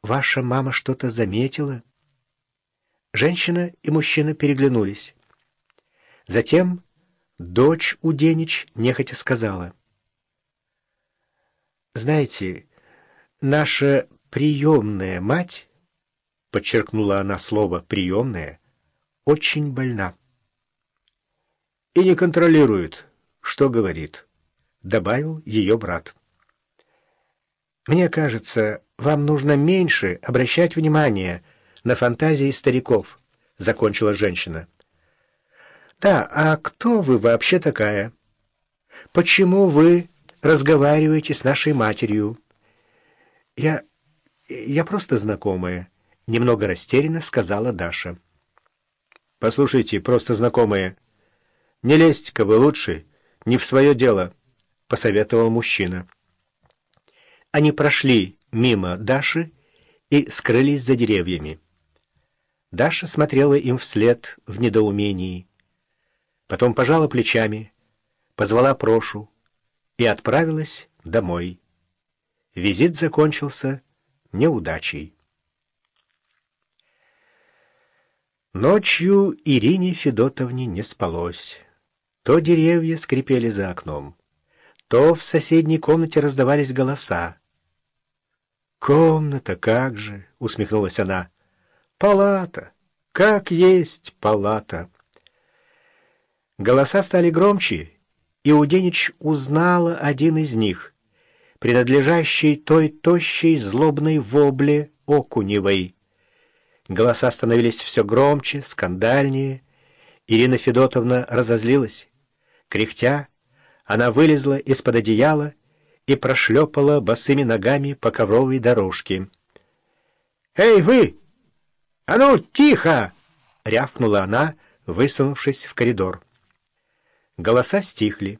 Ваша мама что-то заметила?» Женщина и мужчина переглянулись. Затем дочь Уденич нехотя сказала: «Знаете, наша приемная мать, — подчеркнула она слово «приемная», — очень больна». «И не контролирует, что говорит», — добавил ее брат. «Мне кажется, вам нужно меньше обращать внимание на фантазии стариков», — закончила женщина. «Да, а кто вы вообще такая? Почему вы разговариваете с нашей матерью?» «Я просто знакомая», — немного растерянно сказала Даша. «Послушайте, просто знакомая, не лезьте-ка вы лучше не в свое дело», — посоветовал мужчина. Они прошли мимо Даши и скрылись за деревьями. Даша смотрела им вслед в недоумении. Потом пожала плечами, позвала Прошу и отправилась домой. Визит закончился неудачей. Ночью Ирине Федотовне не спалось. То деревья скрипели за окном, то в соседней комнате раздавались голоса. «Комната, как же!» — усмехнулась она. «Палата! Как есть палата!» Голоса стали громче, и Уденич узнала один из них, принадлежащий той тощей злобной вобле Окуневой. Голоса становились все громче, скандальнее. Ирина Федотовна разозлилась. Кряхтя, она вылезла из-под одеяла и прошлепала босыми ногами по ковровой дорожке. «Эй, вы! А ну, тихо!» — рявкнула она, высунувшись в коридор. Голоса стихли.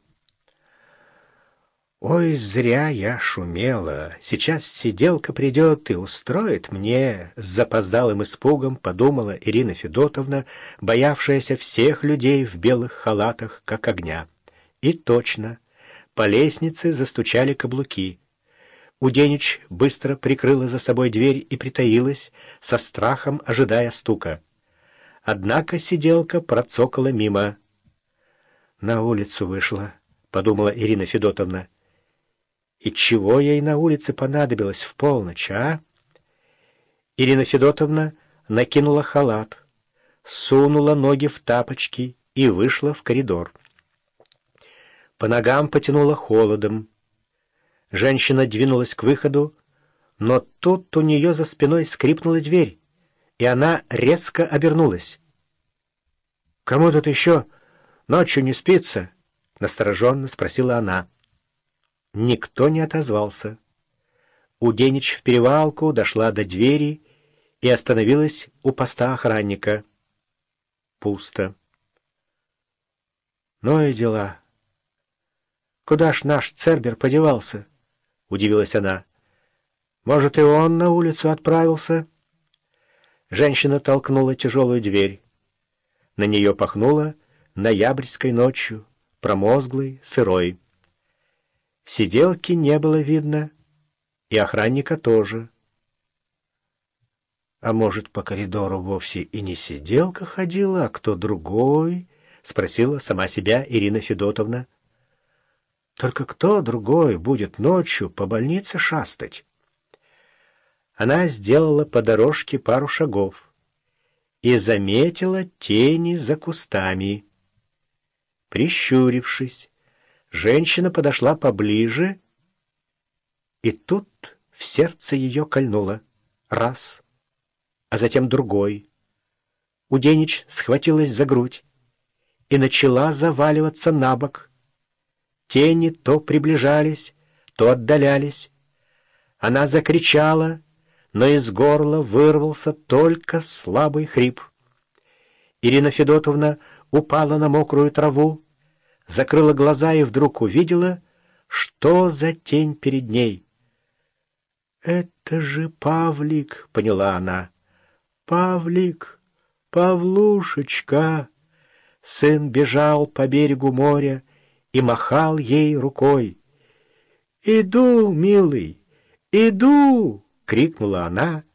«Ой, зря я шумела. Сейчас сиделка придет и устроит мне», — с запоздалым испугом подумала Ирина Федотовна, боявшаяся всех людей в белых халатах, как огня. И точно. По лестнице застучали каблуки. Уденич быстро прикрыла за собой дверь и притаилась, со страхом ожидая стука. Однако сиделка процокала мимо. «На улицу вышла», — подумала Ирина Федотовна. «И чего ей на улице понадобилось в полночь, а?» Ирина Федотовна накинула халат, сунула ноги в тапочки и вышла в коридор. По ногам потянуло холодом. Женщина двинулась к выходу, но тут у нее за спиной скрипнула дверь, и она резко обернулась. «Кому тут еще ночью не спится?» — настороженно спросила она. Никто не отозвался. Уденич в перевалку дошла до двери и остановилась у поста охранника. Пусто. «Ну и дела. Куда ж наш Цербер подевался?» — удивилась она. «Может, и он на улицу отправился?» Женщина толкнула тяжелую дверь. На нее пахнуло ноябрьской ночью, промозглой, сырой. Сиделки не было видно, и охранника тоже. «А может, по коридору вовсе и не сиделка ходила, а кто другой?» — спросила сама себя Ирина Федотовна. «Только кто другой будет ночью по больнице шастать?» Она сделала по дорожке пару шагов и заметила тени за кустами. Прищурившись, женщина подошла поближе, и тут в сердце ее кольнуло. Раз, а затем другой. Уденич схватилась за грудь и начала заваливаться на бок. Тени то приближались, то отдалялись. Она закричала, но из горла вырвался только слабый хрип. Ирина Федотовна упала на мокрую траву, закрыла глаза и вдруг увидела, что за тень перед ней. «Это же Павлик», — поняла она. «Павлик, Павлушечка!» Сын бежал по берегу моря и махал ей рукой. «Иду, милый, иду!» — крикнула она